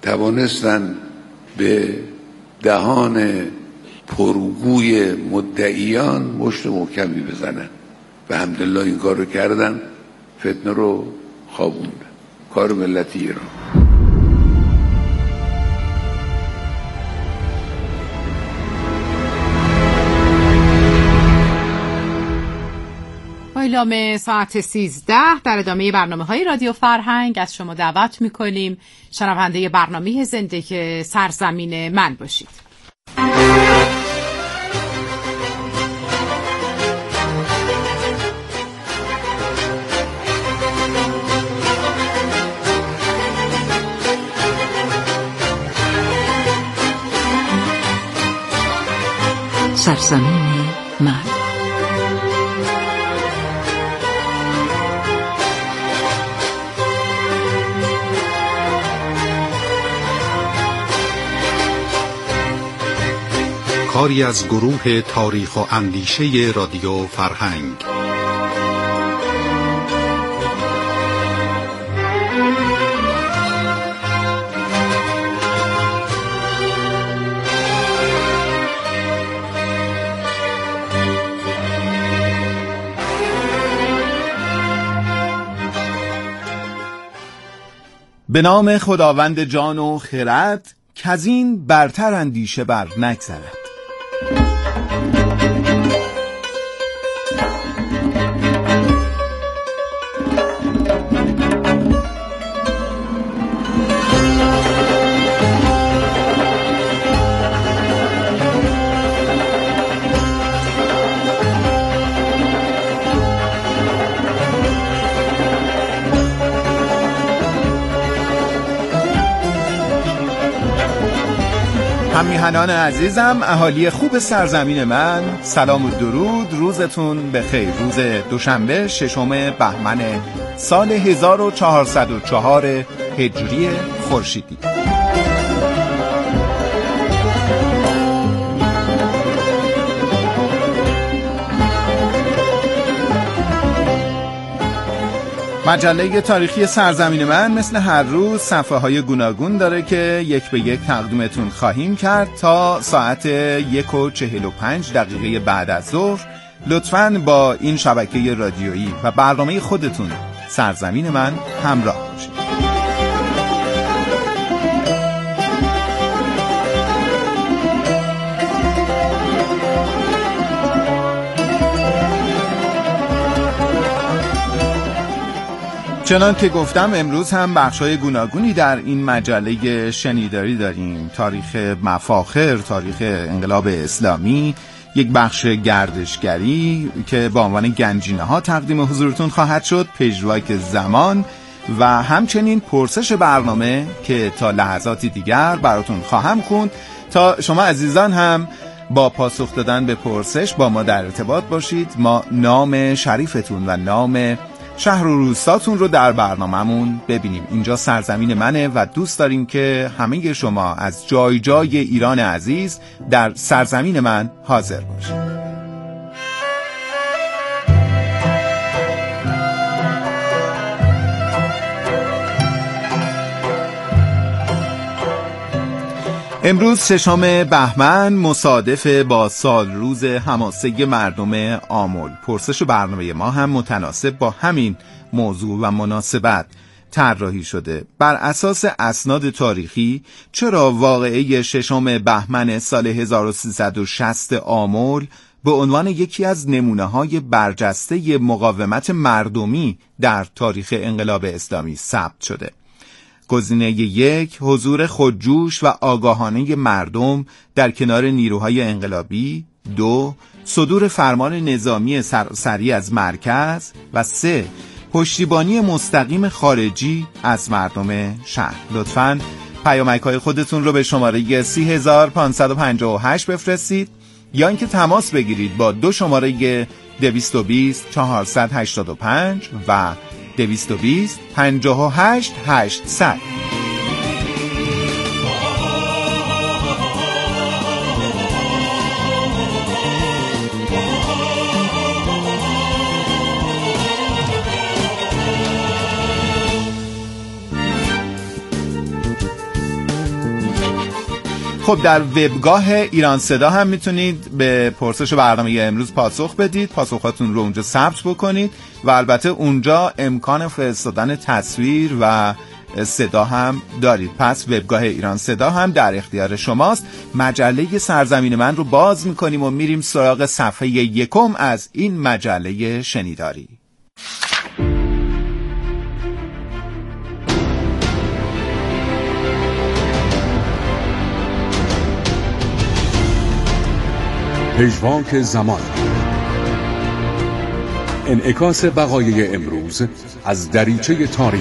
توانستن به دهان پرگوی مدعیان مشت محکمی بزنن و الحمدلله این کار رو کردن، فتنه رو خوابوندن. کار ملت ایران. اعلام ساعت 13 در ادامه برنامه‌های رادیو فرهنگ از شما دعوت می‌کنیم شنونده برنامه زنده سرزمین من باشید. سرزمین من. کاری از گروه تاریخ و اندیشه رادیو فرهنگ. به نام خداوند جان و خرد، کزین برتر اندیشه بر نگذرد. همیهنان عزیزم، اهالی خوب سرزمین من، سلام و درود، روزتون بخیر. روز دوشنبه 6 بهمن سال 1404 هجری خورشیدی. مجله تاریخی سرزمین من مثل هر روز صفحه های گوناگون داره که یک به یک تقدیمتون خواهیم کرد تا ساعت 1:45 بعد از ظهر. لطفاً با این شبکه رادیویی و برنامه خودتون سرزمین من همراه باشید. چنان که گفتم امروز هم بخشای گوناگونی در این مجله شنیداری داریم. تاریخ مفاخر، تاریخ انقلاب اسلامی، یک بخش گردشگری که با عنوان گنجینه ها تقدیم حضورتون خواهد شد، پژواک زمان و همچنین پرسش برنامه که تا لحظاتی دیگر براتون خواهم خوند تا شما عزیزان هم با پاسخ دادن به پرسش با ما در ارتباط باشید. ما نام شریفتون و نام شهر و روستاتون رو در برنامه‌مون ببینیم. اینجا سرزمین منه و دوست داریم که همه شما از جای جای ایران عزیز در سرزمین من حاضر باشید. امروز 6 بهمن مصادف با سال روز حماسه مردم آمل. پرسش برنامه ما هم متناسب با همین موضوع و مناسبت طراحی شده. بر اساس اسناد تاریخی چرا واقعه 6 بهمن سال 1360 آمل به عنوان یکی از نمونه‌های برجسته مقاومت مردمی در تاریخ انقلاب اسلامی ثبت شده؟ گزینه 1 حضور خودجوش و آگاهانه مردم در کنار نیروهای انقلابی، 2 صدور فرمان نظامی سراسری از مرکز و 3 پشتیبانی مستقیم خارجی از مردم شهر. لطفاً پیامک‌های خودتون رو به شماره 30558 بفرستید یا اینکه تماس بگیرید با 2 شماره 220 485 و 220 58 800. خب در وبگاه ایران صدا هم میتونید به پرسش برنامه امروز پاسخ بدید، پاسخاتون رو اونجا ثبت بکنید و البته اونجا امکان فرستادن تصویر و صدا هم دارید. پس وبگاه ایران صدا هم در اختیار شماست. مجله سرزمین من رو باز میکنیم و میریم سراغ صفحه 1 از این مجله شنیداری. پژواک زمان، انعکاس وقایع امروز از دریچه تاریخ.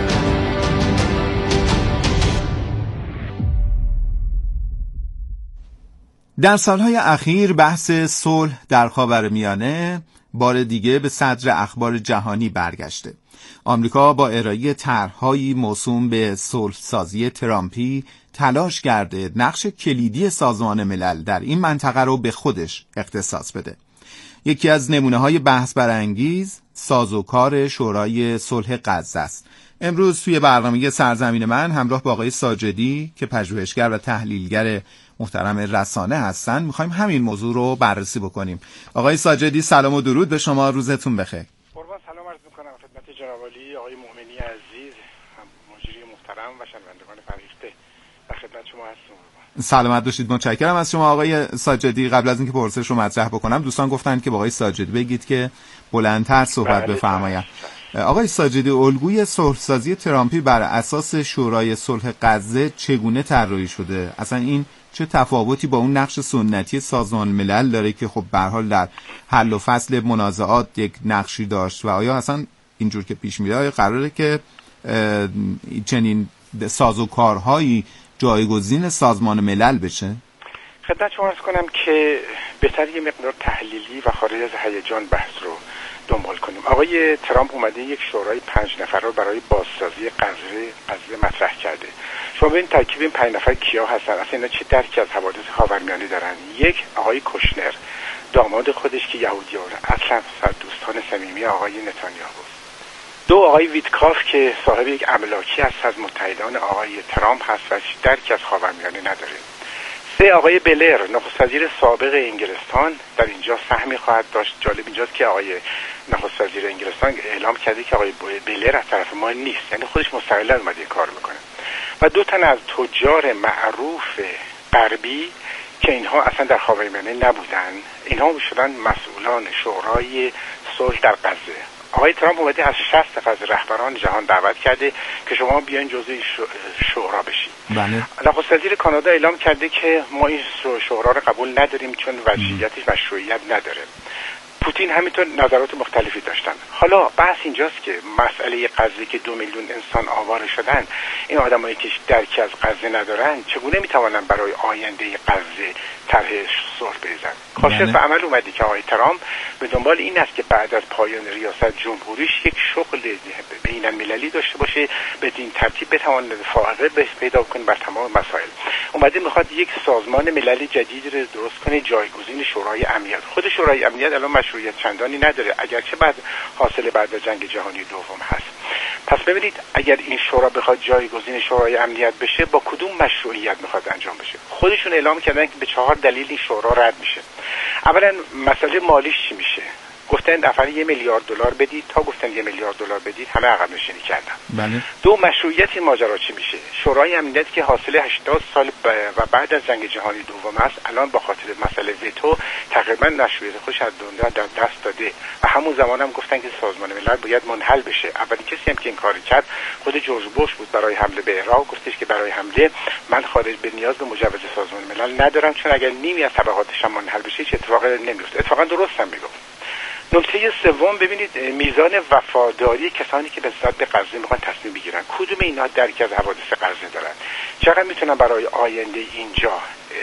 در سالهای اخیر بحث صلح در خاورمیانه بار دیگه به صدر اخبار جهانی برگشته. آمریکا با ارائه طرح‌هایی موسوم به صلح‌سازی ترامپی تلاش کرده نقش کلیدی سازمان ملل در این منطقه رو به خودش اختصاص بده. یکی از نمونه‌های بحث برانگیز سازوکار شورای صلح غزه است. امروز توی برنامه سرزمین من همراه با آقای ساجدی که پژوهشگر و تحلیلگر محترم رسانه هستن می‌خوایم همین موضوع رو بررسی بکنیم. آقای ساجدی سلام و درود به شما، روزتون بخیر. قربان سلام عرض می‌کنم خدمت جناب عالی آقای مؤمنی عزیز، مجری محترم و شنوندگان فریخته در خدمت شما هستم. سلامت باشید، متشکرم از شما آقای ساجدی. قبل از اینکه پرسش رو مطرح بکنم دوستان گفتن که با آقای ساجدی بگید که بلندتر صحبت بفرمایید. آقای ساجدی، الگوی صلح‌سازی ترامپی بر اساس شورای صلح غزه چگونه طراحی شده؟ اصلا این چه تفاوتی با اون نقش سنتی سازمان ملل داره که خب به هر حال در حل و فصل منازعات یک نقشی داشت و آیا اصلا اینجور که پیش میره قراره که چنین سازوکارهایی جایگزین سازمان ملل بشه؟ خدمت شما عرض کنم که بهتر یه مقدار تحلیلی و خارج از هیجان بحث رو دنبال کنیم. آقای ترامپ اومده یک شورای 5 نفره رو برای بازسازی غزه مطرح کرده. شما ببین ترکیب این 5 نفر کیا هستن، اصلا اینا چه درکی از حوادث خاورمیانه دارن؟ یک، آقای کوشنر داماد خودش که یهودیه، اصلا دوستان صمیمی آقای نتانیاهو. 2، آقای ویتکاف که صاحب یک املاکی است از متحدان آقای ترامپ هست و درکی از خاورمیانه نداره. 3، آقای بلر نخست وزیر سابق انگلستان در اینجا سهمی خواهد داشت. جالب اینجاست که آقای نخست وزیر انگلستان اعلام کرده که آقای بلر از طرف ما نیست، یعنی خودش مستقلا اومده این کار میکنه. و 2 تن از تجار معروف غربی که اینها اصلا در خاورمیانه نبودن، اینها شدن مسئولان شورای صلح در غزه. آقای ترامپ اومده از 60 نفر از رهبران جهان دعوت کرده که شما بیاین جزء شورا بشید. بله. نخست وزیر کانادا اعلام کرده که ما این شورا رو قبول نداریم چون وضعیتش مشروعیت نداره. پوتین همینطور نظرات مختلفی داشتن. حالا بحث اینجاست که مسئله غزه که 2 میلیون انسان آواره شدن، این آدمایی که درکی از غزه ندارن چگونه میتوانن برای آینده غزه طرح صلح بریزن؟ کاشف به عمل اومده که آقای ترامپ به دنبال این است که بعد از پایان ریاست جمهوریش یک شغل بین‌المللی داشته باشه، به این ترتیب بتواند فائقه پیدا کنه بر تمام مسائل. اومده میخواد یک سازمان مللی جدید رو درست کنه جایگزین شورای امنیت. خود شورای امنیت الان مشروعیت چندانی نداره، اگرچه بعد از جنگ جهانی دوم هست. پس ببینید اگر این شورا بخواد جایگزین شورای امنیت بشه با کدوم مشروعیت میخواد انجام بشه؟ خودشون اعلام کردن که به 4 دلیل این شورا رد میشه. اولا مسئله مالیش چی میشه؟ گفتن نفری 1 میلیارد دلار بدید، تا گفتن 1 میلیارد دلار بدید همه عقب نشینی کردن. بله. 2، مشروعیت این ماجرا چی میشه؟ شورای امنیت که حاصل 80 سال و بعد از جنگ جهانی دوم است، الان با خاطر مسئله وتو تقریبا مشروعیت خودش از دنیا در دست داده و همون زمان هم گفتن که سازمان ملل باید منحل بشه. اولین کسی هم که این کار کرد خود جورج بوش بود. برای حمله به عراق گفتش که برای حمله من خارج به نیاز به مجوز سازمان ملل ندارم، چون اگر نیمی از طبقاتش هم منحل بشه هیچ اتفاقی نمیفته. اتفاقا درست هم میگفت. نکته سوم، ببینید میزان وفاداری کسانی که به صد غزه میخوان تصمیم بگیرن، کدوم اینا درکی از حوادث غزه دارن، چقدر میتونن برای آینده اینجا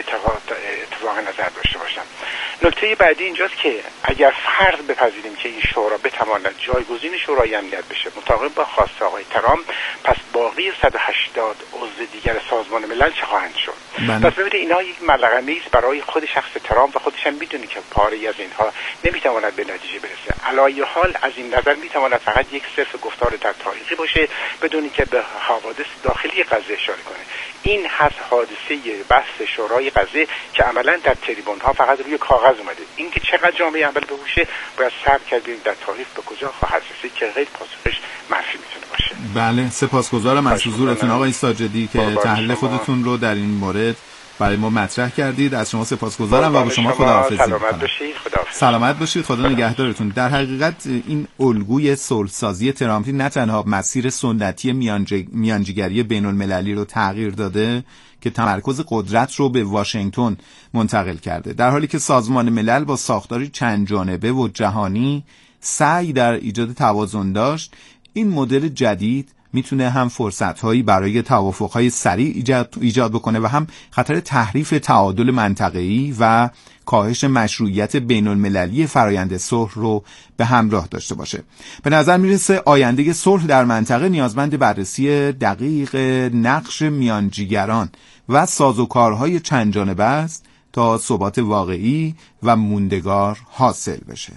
اتفاق نظر داشته باشن. نکته بعدی اینجاست که اگر فرض بپذیریم که این شورا بتواند جایگزین شورای امنیت بشه مطابق با خواسته آقای ترامپ، پس باقی 180 عضو دیگر سازمان ملل چه خواهند شد؟ پس ببینید اینها یک ملغمه است برای خود شخص ترامپ و خودش هم میدونه که پاره‌ای از اینها نمیتواند به نتیجه برسه. علی حال از این نظر میتواند فقط یک صرف گفتار در تاریخی باشه بدون که به حوادث داخلی غزه اشاره کنه. این هست حادثه بحث شورای قضیه که عملا در تریبون ها فقط روی کاغذ اومده. اینکه چقدر جامعه عمل بهوشه باید صبر کرد ببینیم در تاریخ به کجا خواهد رسید که غیر پاسخش منفی میتونه باشه. بله، سپاسگزارم از حضورتون آقای ساجدی که تحلیل خودتون رو در این مورد برای ما مطرح کردید. از شما سپاسگزارم و با شما خداحافظی می‌کنم. سلامت باشید. خداحافظ. سلامت باشید. خدا نگهدارتون. در حقیقت این الگوی صلح‌سازی ترامپی نه تنها مسیر سنتی میانجیگری بین‌المللی رو تغییر داده که تمرکز قدرت رو به واشنگتن منتقل کرده، در حالی که سازمان ملل با ساختاری چند جانبه و جهانی سعی در ایجاد توازن داشت، این مدل جدید میتونه هم فرصت‌هایی برای توافق‌های سریع ایجاد بکنه و هم خطر تحریف تعادل منطقه‌ای و کاهش مشروعیت بین‌المللی فرآیند صلح رو به همراه داشته باشه. به نظر میرسه آینده صلح در منطقه نیازمند بررسی دقیق نقش میانجیگران و سازوکارهای چند جانبه است تا ثبات واقعی و موندگار حاصل بشه.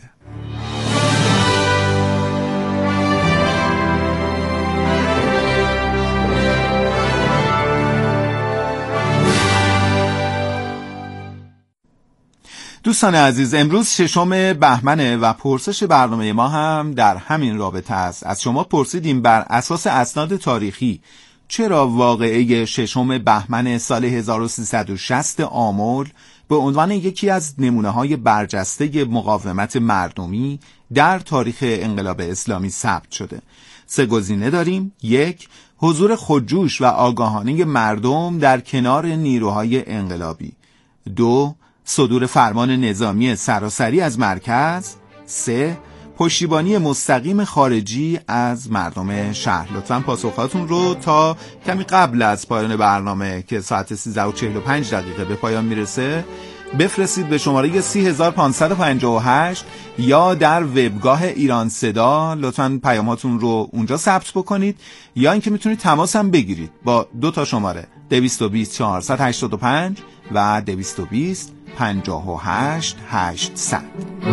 دوستان عزیز، امروز 6 بهمنه و پرسش برنامه ما هم در همین رابطه است. از شما پرسیدیم بر اساس اسناد تاریخی چرا واقعه 6 بهمن سال 1360 آمل به عنوان یکی از نمونه‌های برجسته مقاومت مردمی در تاریخ انقلاب اسلامی ثبت شده. 3 گزینه داریم. 1. حضور خودجوش و آگاهانه مردم در کنار نیروهای انقلابی. 2. صدور فرمان نظامی سراسری از مرکز. 3. پشتیبانی مستقیم خارجی از مردم شهر. لطفاً پاسخاتون رو تا کمی قبل از پایان برنامه که ساعت 13:45 به پایان میرسه بفرستید به شماره 30558 یا در وبگاه ایران صدا. لطفاً پیاماتون رو اونجا ثبت بکنید، یا اینکه میتونید تماس هم بگیرید با 2 شماره 220 485 و 220 58 800.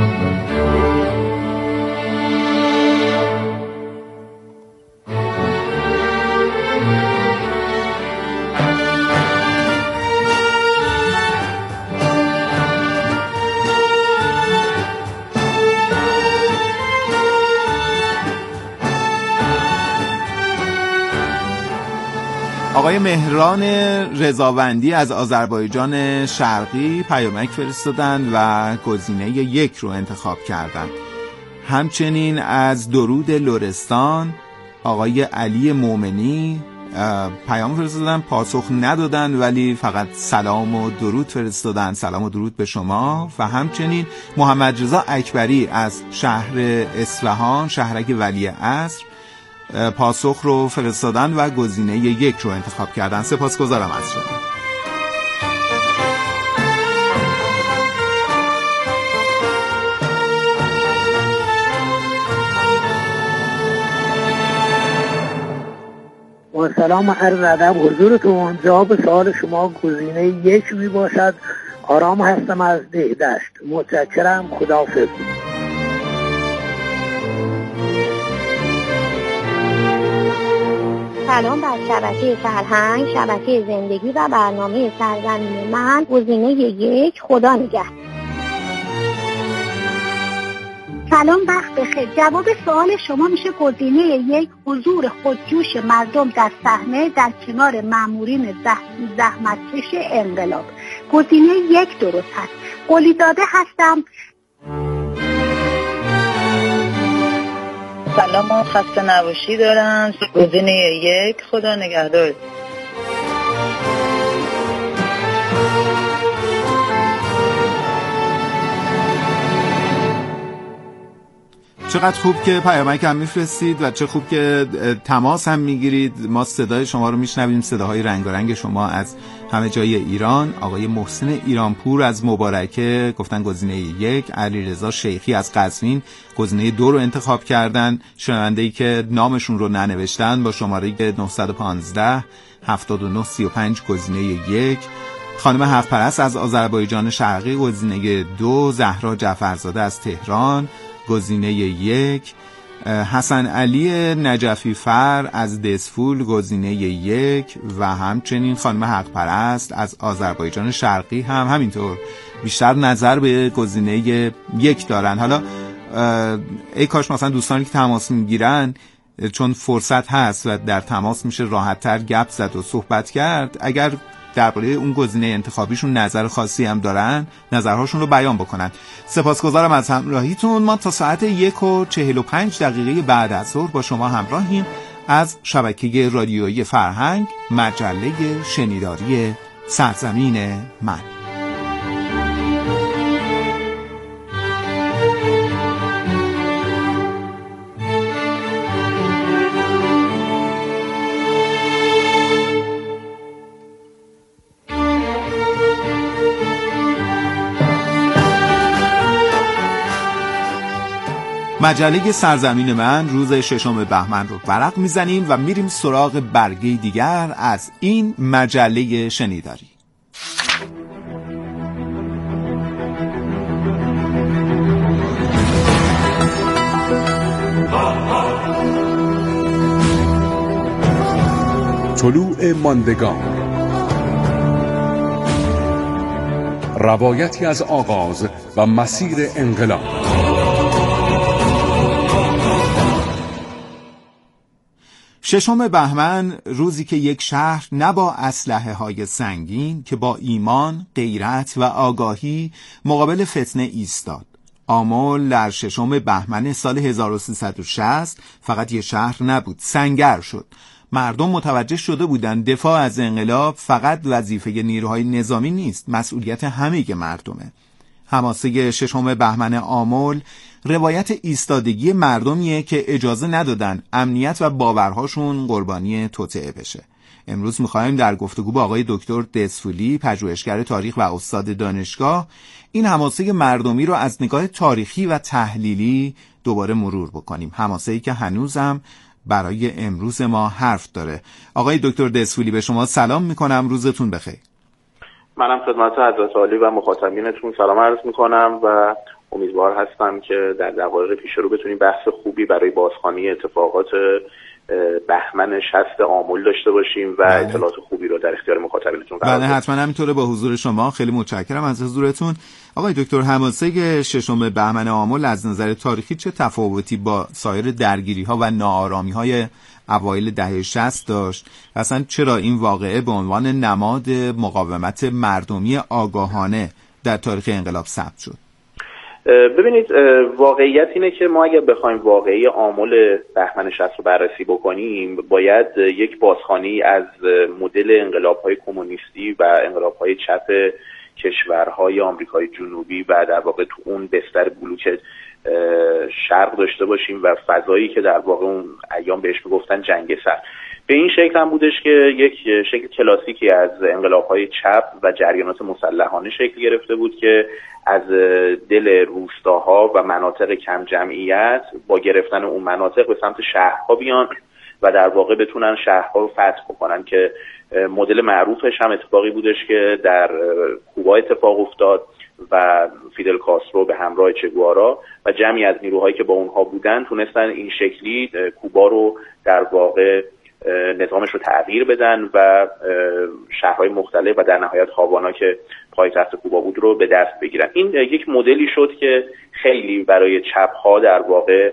آقای مهران رضاوندی از آذربایجان شرقی پیامک فرستادن و گزینه 1 رو انتخاب کردن. همچنین از درود لرستان آقای علی مومنی پیام فرستادن، پاسخ ندادن ولی فقط سلام و درود فرستادن. سلام و درود به شما. و همچنین محمد رضا اکبری از شهر اصفهان، شهرک ولیعصر، پاسخ رو فرستادن و گزینه 1 رو انتخاب کردن. سپاسگزارم از شما. با سلام و عرض ادب حضورتون. جواب سوال شما گزینه 1 می باشد. آرام هستم از دهدشت. متشکرم. خداحافظ. سلام بر شبکه فرهنگ، شبکه زندگی و برنامه سرزمین من. گزینه 1 خدا نگهدار. سلام، وقت بخیر. جواب سوال شما میشه گزینه 1 حضور خودجوش مردم در صحنه در کنار مامورین زحمتکش انقلاب. گزینه 1 درست هست. قلیزاده هستم. سلام، خسته نباشی دارم. گزینه 1 خدا نگهدار. چقدر خوب که پیامک هم میفرستید و چه خوب که تماس هم میگیرید. ما صدای شما رو میشنویم، صداهای رنگارنگ شما از همه جای ایران. آقای محسن ایرانپور از مبارکه گفتن گزینه 1. علیرضا شیخی از قزوین گزینه 2 رو انتخاب کردن. شنونده‌ای که نامشون رو ننوشتن با شماره 915 7935 گزینه 1. خانم حق‌پرست از آذربایجان شرقی گزینه 2. زهرا جعفرزاده از تهران گزینه 1. حسن علی نجفی فر از دسفول گزینه 1 و همچنین خانم حق پرست از آذربایجان شرقی هم همینطور بیشتر نظر به گزینه 1 دارن. حالا ای کاش مثلا دوستانی که تماس میگیرن، چون فرصت هست و در تماس میشه راحت‌تر گپ زد و صحبت کرد، اگر درباره اون گزینه انتخابیشون نظر خاصی هم دارن نظرهاشون رو بیان بکنن. سپاسگزارم از همراهیتون. ما تا ساعت 1:45 بعد از ظهر با شما همراهیم از شبکه رادیویی فرهنگ، مجله شنیداری سرزمین من. مجله سرزمین من روز 6 بهمن رو ورق میزنیم و میریم سراغ برگه دیگر از این مجله شنیداری. طلوع ماندگان، روایتی از آغاز و مسیر انقلاب. ششم بهمن، روزی که یک شهر نه با اسلحه‌های سنگین که با ایمان، غیرت و آگاهی مقابل فتنه ایستاد. آمل در 6 بهمن سال 1360 فقط یک شهر نبود، سنگر شد. مردم متوجه شده بودند دفاع از انقلاب فقط وظیفه نیروهای نظامی نیست، مسئولیت همه مردمه. حماسه 6 بهمن آمل روایت ایستادگی مردمیه که اجازه ندادن امنیت و باورهاشون قربانی توطئه بشه. امروز می‌خوایم در گفتگو با آقای دکتر دسفولی، پژوهشگر تاریخ و استاد دانشگاه، این حماسه مردمی رو از نگاه تاریخی و تحلیلی دوباره مرور بکنیم. حماسه‌ای که هنوزم برای امروز ما حرف داره. آقای دکتر دسفولی، به شما سلام می‌کنم، روزتون بخیر. منم خدمت حضرت عالی و مخاطبینتون سلام عرض می‌کنم و امیدوار هستم که در دقایق پیش رو بتونیم بحث خوبی برای بازخوانی اتفاقات بهمن 60 آمل داشته باشیم و اطلاعات خوبی رو در اختیار مخاطبینتون قرار بدیم. بله حتما همینطوره. با حضور شما خیلی متشکرم از حضورتون. آقای دکتر، حماسه 6 بهمن آمل از نظر تاریخی چه تفاوتی با سایر درگیری‌ها و ناآرامی‌های اوایل دهه 60 داشت؟ اصلا چرا این واقعه به عنوان نماد مقاومت مردمی آگاهانه در تاریخ انقلاب ثبت شد؟ ببینید، واقعیت اینه که ما اگر بخوایم واقعی آمل بهمن 60 رو بررسی بکنیم، باید یک بازخوانی از مدل انقلاب‌های کمونیستی و انقلاب‌های چپ کشورهای آمریکای جنوبی و در واقع تو اون بستر بلوک شرق داشته باشیم و فضایی که در واقع اون ایام بهش میگفتن جنگ سرد. به این شکل هم بودش که یک شکل کلاسیکی از انقلاب‌های چپ و جریانات مسلحانه شکل گرفته بود که از دل روستاها و مناطق کم جمعیت با گرفتن اون مناطق به سمت شهرها بیان و در واقع بتونن شهرها رو فتح بکنن، که مدل معروفش هم اتفاقی بودش که در کوبا اتفاق افتاد و فیدل کاسترو به همراه چگوارا و جمعی از نیروهایی که با اونها بودن تونستن این شکلی کوبا رو در واقع نظامش رو تغییر بدن و شهرهای مختلف و در نهایت هاوانا که پایتخت کوبا بود رو به دست بگیرن. این یک مدلی شد که خیلی برای چپ ها در واقع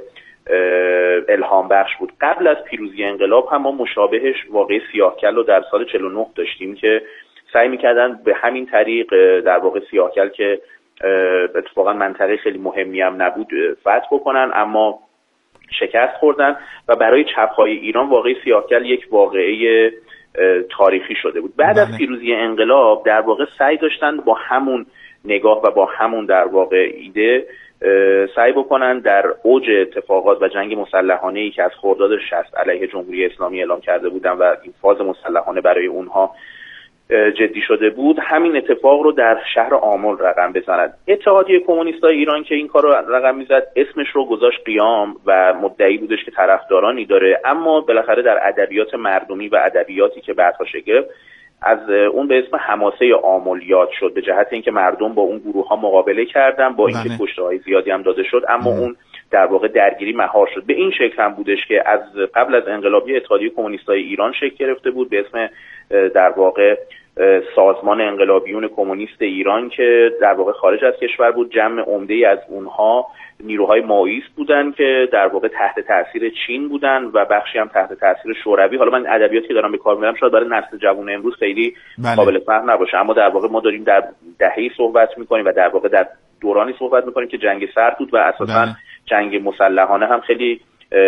الهام بخش بود. قبل از پیروزی انقلاب هم ما مشابهش واقع سیاهکل رو در سال 49 داشتیم که سعی می‌کردن به همین طریق در واقع سیاهکل که اتفاقا منطقه خیلی مهمی هم نبود فتح بکنن، اما شکست خوردن و برای چپ‌های ایران واقعی سیاهکل یک واقعه تاریخی شده بود. بعد از پیروزی انقلاب در واقع سعی داشتن با همون نگاه و با همون در واقع ایده سعی بکنن در اوج اتفاقات و جنگ مسلحانه‌ای که از خرداد 60 علیه جمهوری اسلامی اعلام کرده بودن و این فاز مسلحانه برای اونها جدی شده بود، همین اتفاق رو در شهر آمل رقم بزنند. اتحادیه کمونیستای ایران که این کار رو رقم میزد اسمش رو گذاشت قیام و مدعی بودش که طرفدارانی داره، اما بالاخره در ادبیات مردمی و ادبیاتی که بعدها شکل گرفت از اون به اسم حماسه آمل یاد شد، به جهت اینکه مردم با اون گروه ها مقابله کردن، با اینکه کشته‌های زیادی هم داده شد، اما اون در واقع درگیری مهار شد. به این شکل هم بودش که از قبل از انقلاب اتحادیه کمونیستای ایران شکل گرفته بود به اسم در واقع سازمان انقلابیون کمونیست ایران که در واقع خارج از کشور بود. جمع عمده‌ای از اونها نیروهای مائویست بودن که در واقع تحت تاثیر چین بودن و بخشی هم تحت تاثیر شوروی. حالا من ادبیاتی که دارم به کار میبرم شاید برای نسل جوان امروز خیلی قابل فهم نباشه، اما در واقع ما داریم در دهه‌ای صحبت میکنیم و در واقع در دورانی صحبت میکنیم که جنگ سرد بود و اساساً جنگ مسلحانه هم خیلی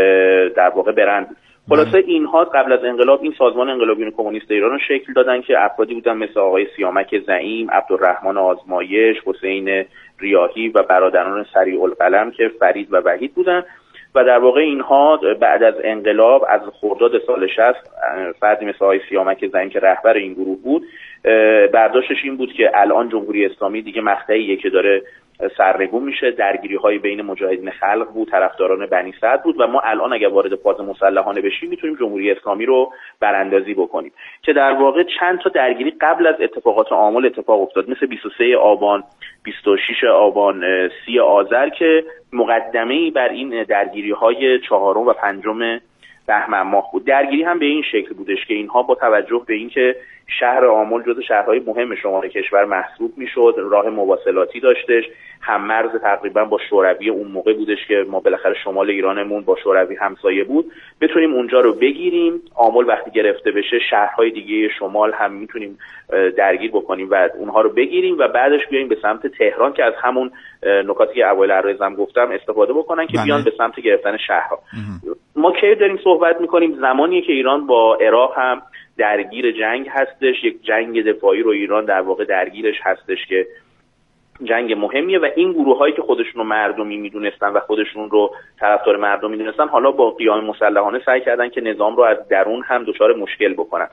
در واقع برند. خلاصه اینها قبل از انقلاب این سازمان انقلابیون کمونیست ایران رو شکل دادن که افرادی بودن مثل آقای سیامک زعیم، عبدالرحمن آزمایش، حسین ریاحی و برادران سریع القلم که فرید و وحید بودن و در واقع اینها بعد از انقلاب از خرداد سال 60 فردی مثل آقای سیامک زعیم که رهبر این گروه بود برداشتش این بود که الان جمهوری اسلامی دیگه مقطعیه که داره سرنگون میشه، درگیری‌های بین مجاهدین خلق بود، طرفداران بنی سعد بود و ما الان اگر وارد فاز مسلحانه بشیم میتونیم جمهوری اسلامی رو براندازی بکنیم که در واقع چند تا درگیری قبل از اتفاقات آمل اتفاق افتاد، مثل 23 آبان، 26 آبان، 30 آذر که مقدمه‌ای بر این درگیری‌های 4 و 5 بهمن ماه بود. درگیری هم به این شکل بودش که اینها با توجه به اینکه شهر آمل جزو شهرهای مهم شمال کشور محسوب میشد، راه مواصلاتی داشتش، هم مرز تقریبا با شوروی اون موقع بودش که ما بالاخره شمال ایرانمون با شوروی همسایه بود، بتونیم اونجا رو بگیریم. آمل وقتی گرفته بشه شهرهای دیگه شمال هم میتونیم درگیر بکنیم و اونها رو بگیریم و بعدش بیایم به سمت تهران که از همون نکاتی که اوایل عرضم گفتم استفاده بکنن که بیان به سمت گرفتن شهرها. ما کی داریم صحبت میکنیم؟ زمانی که ایران با عراق هم درگیر جنگ هستش، یک جنگ دفاعی رو ایران در واقع درگیرش هستش که جنگ مهمیه و این گروهایی که خودشون رو مردمی میدونستن و خودشون رو طرفدار مردم میدونستن حالا با قیام مسلحانه سعی کردن که نظام رو از درون هم دچار مشکل بکنن.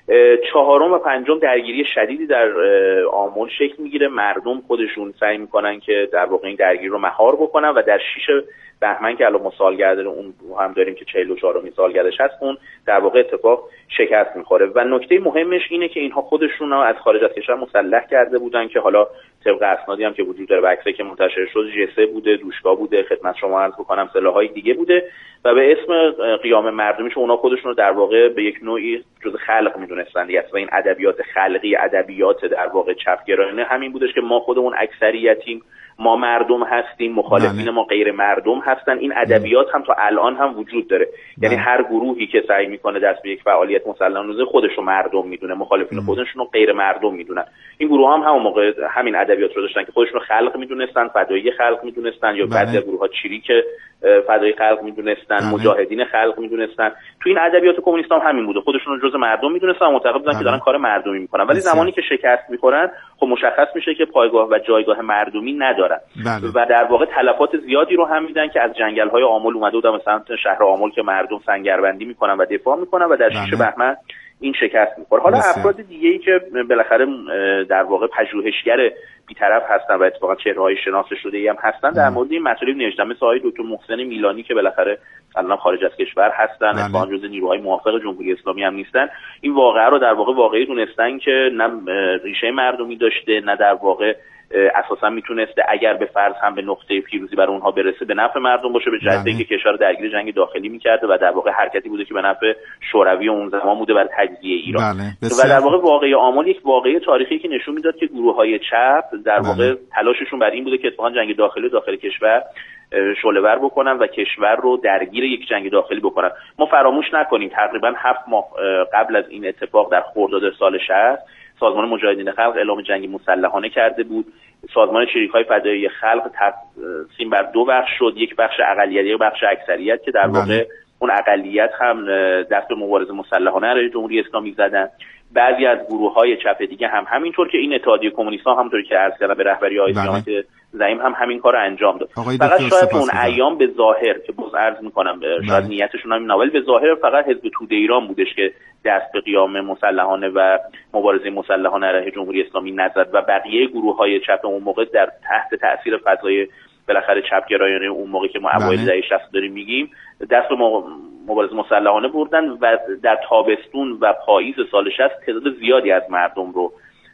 4 و 5 درگیری شدیدی در آمل شکل میگیره، مردم خودشون سعی میکنن که در واقع این درگیری رو مهار بکنن و در 6 بهمن که الان ما سالگرد اون هم داریم که 44مین سالگردش هست، اون در واقع اتفاق شکست میخوره و نکته مهمش اینه که اینها خودشون رو از خارج از کشور مسلح کرده بودن که حالا طبق اسنادی هم که وجود داره و عکسایی که منتشر شد جسه بوده، دوشکا بوده، خدمت شما عرض بکنم سلاح‌های دیگه بوده و به اسم قیام مردمیش اونا خودشون رو در واقع به یک نوعی جزء خلق میدونستن دیگه. اصلا این ادبیات خلقی، ادبیات در واقع چپگرایانه همین بودش که ما خودمون اکثریتیم، ما مردم هستیم، مخالفین ما غیر مردم هستن. این ادبیات هم تا الان هم وجود داره، یعنی هر گروهی که سعی میکنه دست به یک فعالیت مسلحانه بزنه خودش رو مردم میدونه، مخالفین خودشون رو غیر مردم میدونن. این گروه هم همون موقع همین ادبیات رو داشتن که خودشون رو خلق میدونستن، فدایی خلق میدونستن یا بعضی گروه ها چریک فدایی خلق میدونستن، مجاهدین خلق میدونستن. تو این ادبیات کمونیست هم همین بوده، خودشون رو جزء مردم میدونستن و معتقد بودن که دارن کار مردمی میکنن، ولی زمانی که شکست میخورن خب مشخص میشه که پایگاه و جایگاه مردمی ندارن و در واقع تلفات زیادی رو هم میدن که از جنگل‌های آمل اومده بودن مثلا شهر آمل که مردم سنگربندی میکنن و دفاع میکنن و در 6 بهمن این شکست میخوره. حالا افراد دیگه‌ای که بالاخره در واقع پژوهشگر بی‌طرف هستن و اتفاقا چهره‌های شناخته شده‌ای هم هستن در مورد این مطالب نوشتن، مثل آقای دکتر محسن میلانی که بالاخره الان خارج از کشور هستن، اتفاقا جزو نیروهای موافق جمهوری اسلامی هم نیستن. این واقعه رو در واقع واقعی دونستن که نه ریشه مردمی داشته، نه در واقع اساسا میتونسته اگر به فرض هم به نقطه پیروزی برای اونها برسه به نفع مردم باشه، به جهت اینکه کشور درگیر جنگ داخلی میکرده و در واقع حرکتی بوده که به نفع شوروی اون زمان بوده برای تجزیه ایران. و در واقع واقعه آمل یک واقعه تاریخی که نشون میداد که گروه‌های چپ در واقع تلاششون بر این بوده که اتفاقا جنگ داخل کشور شعله‌ور بکنن و کشور رو درگیر یک جنگ داخلی بکنن. ما فراموش نکنیم تقریبا 7 ماه قبل از این اتفاق در خرداد سال 60 سازمان مجاهدین خلق اعلام جنگ مسلحانه کرده بود. سازمان چریک‌های فدایی خلق تقسیم بر 2 بخش شد، یک بخش اقلیت یک بخش اکثریت که در واقع اون اقلیت هم دست به مبارزه مسلحانه علیه جمهوری اسلامی زدن. بعضی از گروه‌های چپ دیگه هم همینطور که این اتحادیه کمونیست‌ها همونطوری که عرض کردم به رهبری آقای سیامک زعیم هم همین کارو انجام داد. فقط شاید اون ایام به ظاهر که باز عرض می‌کنم شاید نیتشون هم ناول به ظاهر فقط حزب توده ایران بودش که دست به قیام مسلحانه و مبارزه مسلحانه علیه جمهوری اسلامی نزد و بقیه گروه‌های چپ اون موقع در تحت تاثیر فضای بالاخره چپگرایانه اون موقع که ما اوایل دهه 60 داریم میگیم دست به مبارزه مسلحانه بردن و در تابستون و پاییز سال 60 تعداد زیادی از مردم رو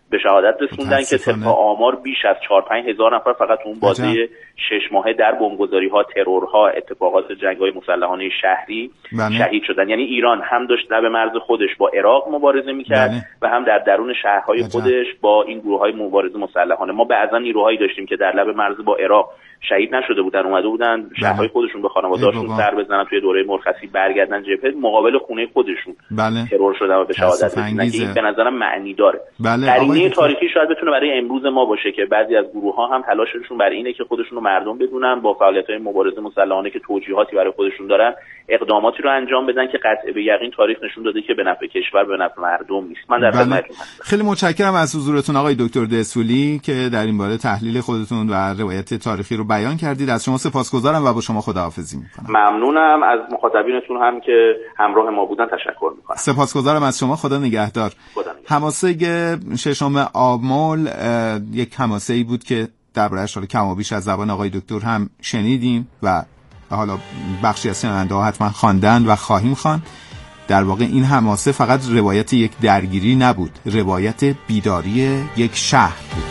به شهادت رسوندن که طبق آمار بیش از 4-5 هزار نفر فقط اون بازه 6 ماهه در بمبگذاری‌ها، ترورها، اتفاقات جنگ‌های مسلحانه شهری شهید شدن. یعنی ایران هم داشت لب مرز خودش با عراق مبارزه می‌کرد و هم در درون شهرهای خودش با این گروه‌های مبارزه مسلحانه. ما بعضا نیروهایی داشتیم که در لب مرز با عراق شهید نشده بودن، اومده بودن شهرهای خودشون به خانواده‌هاشون سر بزنن، توی دوره مرخصی برگردن جبهه، مقابل خونه خودشون ترور شدن و به شهادت رسیدن. این به نظرم معنی داره. قرینه تاریخی شاید بتونه برای امروز ما باشه که بعضی از گروه‌ها هم تلاششون برای اینه که خودشون رو مردم بدونن، با فعالیت‌های مبارزه مسلحانه که توجیهاتی برای خودشون دارن اقداماتی رو انجام بدن که قطع به یقین تاریخ نشون داده که به نفع کشور، به نفع مردم نیست. من در خدمتتون هستم. خیلی متشکرم از حضورتون آقای دکتر دسولی که در این باره تحلیل خودتون و روایت تاریخی رو بیان کردید. از شما سپاسگزارم و با شما خداحافظی می‌کنم. ممنونم. از مخاطبینتون هم که همراه ما بودن تشکر می‌کنم. سپاسگزارم از شما. خدا نگهدار. حماسه 6 آمل یک حماسه‌ای بود که درباره‌اش کم و بیش از زبان آقای دکتر هم شنیدیم و حالا بخشی از شنونده‌ها حتما خواندن و خواهیم خواند. در واقع این حماسه فقط روایت یک درگیری نبود، روایت بیداری یک شهر بود.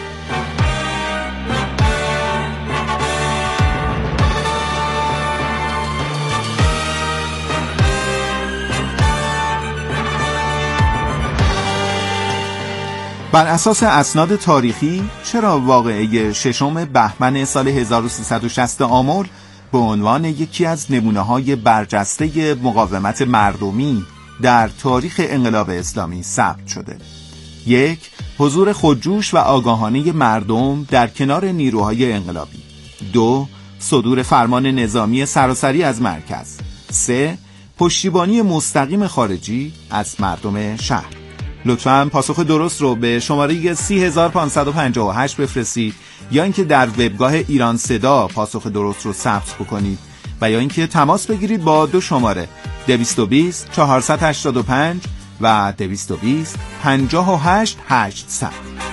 بر اساس اسناد تاریخی چرا واقعه 6 بهمن سال 1360 آمل به عنوان یکی از نمونه‌های برجسته مقاومت مردمی در تاریخ انقلاب اسلامی ثبت شده؟ 1. حضور خودجوش و آگاهانه مردم در کنار نیروهای انقلابی. 2. صدور فرمان نظامی سراسری از مرکز. 3. پشتیبانی مستقیم خارجی از مردم شهر. لطفاً پاسخ درست رو به شماره 30558 بفرستید یا اینکه در وبگاه ایران صدا پاسخ درست رو ثبت بکنید و یا اینکه تماس بگیرید با 2 شماره 220 485 و 220 58 800.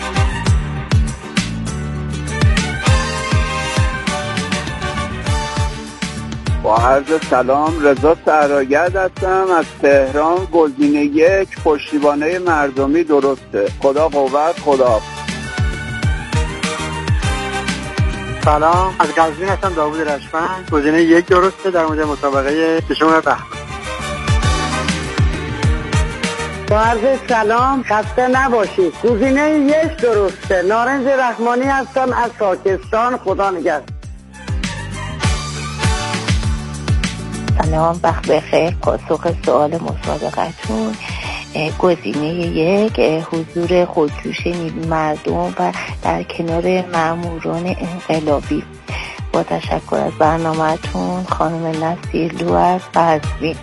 با عرض سلام، رضا سهرآگرد هستم از تهران. گزینه 1 پشتیبانه مردمی درسته. خدا قوت. خدا. سلام، از قزوین هستم، داوود رشمن. گزینه 1 درسته در مورد مسابقه 6 بهمن. با عرض سلام، خسته نباشید. گزینه 1 درسته. نارنج رحمانی هستم از پاکستان. خدا نگهدار. سلام، وقت بخیر. پاسخ سوال مسابقتون گزینه 1 حضور خودجوش مردم و در کنار ماموران انقلابی. با تشکر از برنامه‌تون، خانم نصیرلو از قزوین.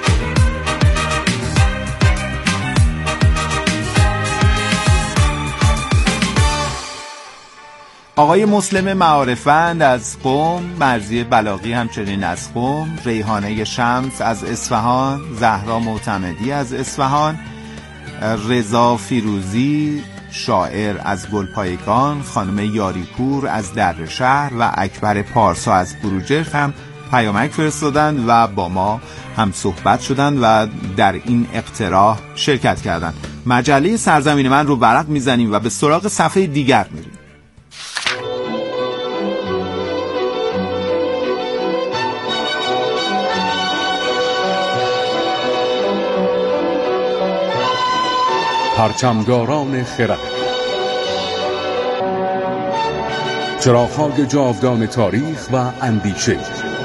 آقای مسلم معارفند از قم، مرضی بلاغی همچنین از قم، ریحانه شمس از اصفهان، زهرا معتمدی از اصفهان، رضا فیروزی شاعر از گلپایگان، خانم یاریپور از دردشهر و اکبر پارسا از بروجرد هم پیامک فرستادند و با ما هم صحبت شدند و در این اقتراح شرکت کردند. مجله سرزمین من رو ورق میزنیم و به سراغ صفحه دیگر میریم. پرچمداران خرد، چراغ‌های جاودان تاریخ و اندیشه.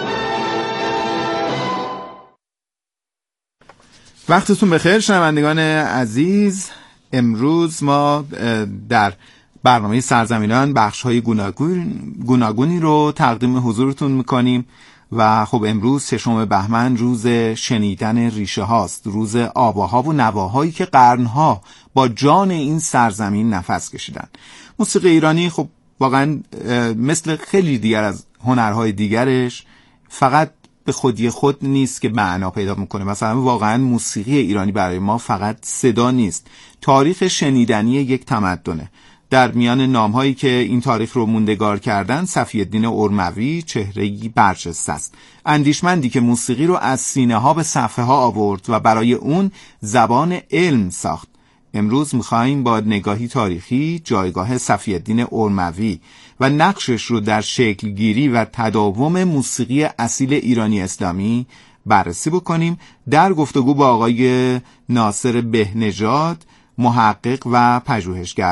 وقتتون بخیر شنوندگان عزیز. امروز ما در برنامه سرزمینان بخش‌های گوناگونی رو تقدیم حضورتون می‌کنیم و خب امروز 6 بهمن روز شنیدن ریشه هاست، روز آواها و نواهایی که قرنها با جان این سرزمین نفس کشیدن. موسیقی ایرانی خب واقعا مثل خیلی دیگر از هنرهای دیگرش فقط به خودی خود نیست که معنا پیدا میکنه. مثلا واقعا موسیقی ایرانی برای ما فقط صدا نیست، تاریخ شنیدنی یک تمدنه. در میان نامهایی که این تاریخ رو موندگار کردن، صفی‌الدین ارموی چهره‌ای برجسته است، اندیشمندی که موسیقی رو از سینه ها به صفحه ها آورد و برای اون زبان علم ساخت. امروز می‌خوایم با نگاهی تاریخی جایگاه صفی‌الدین ارموی و نقشش رو در شکلگیری و تداوم موسیقی اصیل ایرانی اسلامی بررسی بکنیم در گفتگو با آقای ناصر بهنژاد، محقق و پژوهشگر.